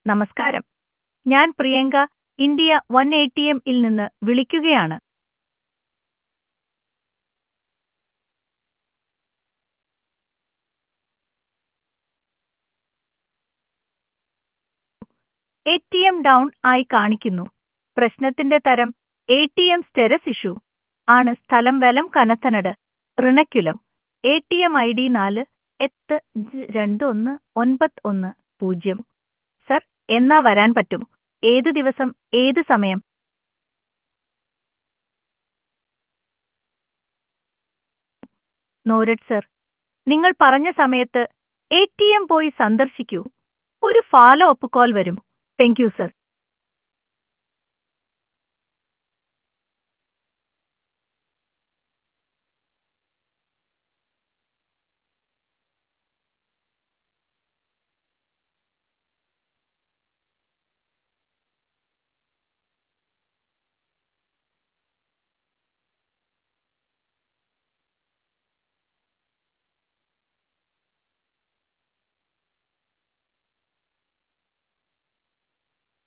നമസ്കാരം. ഞാൻ പ്രിയങ്ക, ഇന്ത്യ 180 ൽ നിന്ന് വിളിക്കുകയാണ്. എ.ടി.എം ഡൗൺ ആയി കാണിക്കുന്നു. പ്രശ്നത്തിന്റെ തരം എ.ടി.എം സ്റ്റെരസ് ഇഷ്യൂ ആണ്. സ്ഥലം വലം കനത്തനട്, റിണക്കുലം. ATM ID 4-219190. സർ, എന്നാ വരാൻ പറ്റും? ഏത് ദിവസം, ഏത് സമയം? നോരഡ് സർ. നിങ്ങൾ പറഞ്ഞ സമയത്ത് എ.ടി.എം പോയി സന്ദർശിക്കൂ. ഒരു ഫോളോ അപ്പ് കോൾ വരും. Thank you sir.